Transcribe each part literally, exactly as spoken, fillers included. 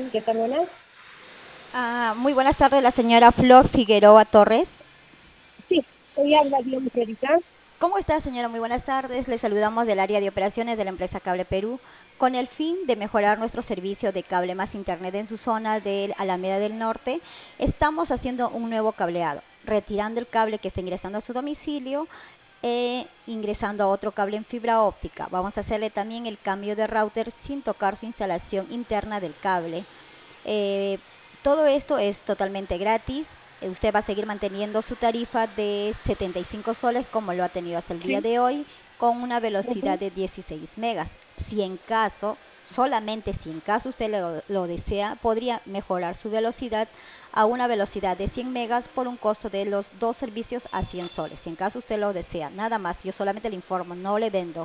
¿Qué tal, buenas? Ah, muy buenas tardes, la señora Flor Figueroa Torres. Sí, hoy habla bien, señorita. ¿Cómo está, señora? Muy buenas tardes. Le saludamos del área de operaciones de la empresa Cable Perú con el fin de mejorar nuestro servicio de cable más internet en su zona de Alameda del Norte. Estamos haciendo un nuevo cableado, retirando el cable que está ingresando a su domicilio e ingresando a otro cable en fibra óptica. Vamos a hacerle también el cambio de router sin tocar su instalación interna del cable. Eh, Todo esto es totalmente gratis. Eh, Usted va a seguir manteniendo su tarifa de setenta y cinco soles como lo ha tenido hasta el día Sí. de hoy, con una velocidad Ujú. de dieciséis megas. Si en caso, solamente si en caso usted lo, lo desea, podría mejorar su velocidad a una velocidad de cien megas por un costo de los dos servicios a cien soles. Si en caso usted lo desea, nada más, yo solamente le informo, no le vendo.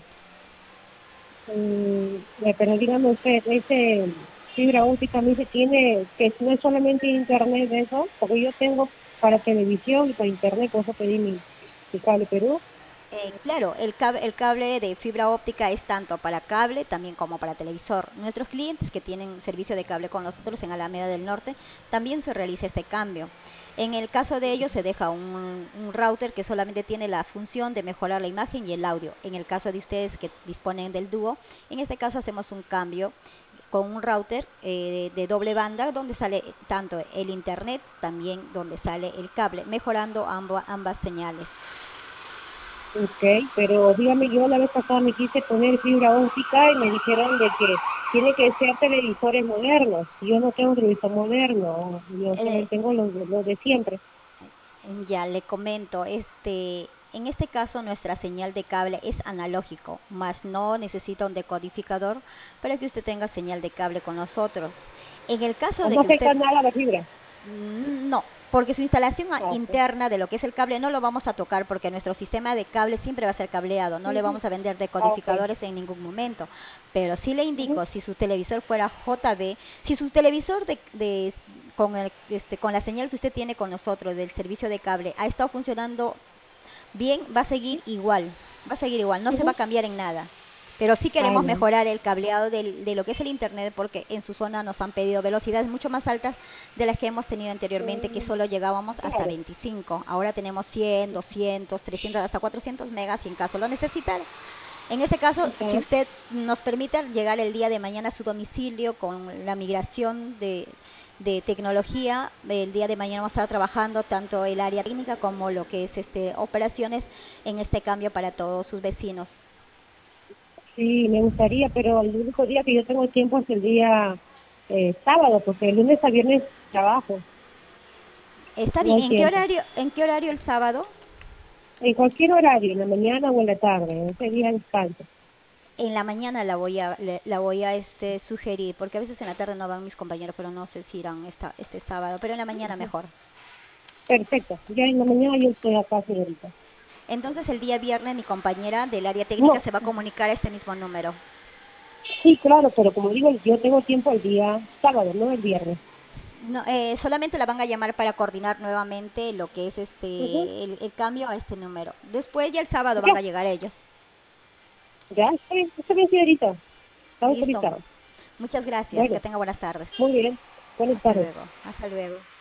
Mm, eh, pero dígame usted, ese fibra óptica me dice tiene que no es solamente internet de eso, porque yo tengo para televisión y para internet, por eso pedí mi, mi cable Perú. Eh, claro, el cable, el cable de fibra óptica es tanto para cable también como para televisor. Nuestros clientes que tienen servicio de cable con nosotros en Alameda del Norte también se realiza este cambio. En el caso de ellos se deja un, un router que solamente tiene la función de mejorar la imagen y el audio. En el caso de ustedes que disponen del dúo, en este caso hacemos un cambio con un router eh, de doble banda donde sale tanto el internet también donde sale el cable, mejorando amba- ambas señales. Ok, pero dígame, yo la vez pasada me quise poner fibra óptica y me dijeron de que tiene que ser televisores modernos. Y yo no tengo televisor moderno, yo Eh, solamente tengo los, los de siempre. Ya le comento, este, en este caso nuestra señal de cable es analógico, más no necesita un decodificador para que usted tenga señal de cable con nosotros. En el caso O de no que usted afecta nada a la fibra. mm, no, porque su instalación a- Ah, ok. interna de lo que es el cable no lo vamos a tocar porque nuestro sistema de cable siempre va a ser cableado, no le Ujú. vamos a vender Ah, ok. decodificadores en ningún momento. Pero sí le Ujú. indico, si su televisor fuera J B, si su televisor de, de- con, el, este, con la señal que usted tiene con nosotros del servicio de cable ha estado funcionando bien, va a seguir igual, va a seguir igual, no se va a Ujú. cambiar en nada. Pero sí Ah, queremos ya. mejorar el cableado del- de lo que es el Internet porque en su zona nos han pedido velocidades mucho más altas de las que hemos tenido anteriormente, que Mm, solo llegábamos hasta claro. veinticinco. Ahora tenemos cien, doscientos, trescientos, hasta cuatrocientos megas si en caso lo necesitara. En ese caso, si Ajá. usted nos permite llegar el día de mañana a su domicilio con la migración de, de tecnología, el día de mañana vamos a estar trabajando tanto el área técnica como lo que es este operaciones en este cambio para todos sus vecinos. Sí, me gustaría, pero el único día que yo tengo tiempo es el día eh, sábado, porque el lunes a viernes trabajo, Está no bien. hay ¿En qué tiempo. horario, en qué horario el sábado? En cualquier horario, en la mañana o en la tarde, ese día descanso. En la mañana la voy a, le- la voy a este, sugerir, porque a veces en la tarde no van mis compañeros, pero no sé si irán esta, este sábado, pero en la mañana mejor. Perfecto, ya en la mañana yo estoy acá, señorita. Entonces el día viernes mi compañera del área técnica No, se va a comunicar a este mismo número. sí, claro, pero como digo, yo tengo tiempo el día sábado, no el viernes. No, eh, solamente la van a llamar para coordinar nuevamente lo que es Ujú. este el, el cambio a este número. Después ya el sábado van Ya, a llegar ellos. ya, está bien, está bien, señorita. Está Listo. autorizado. Muchas gracias. Que Bueno, tenga buenas tardes. muy bien. Buenas Hasta tardes. luego. Hasta luego.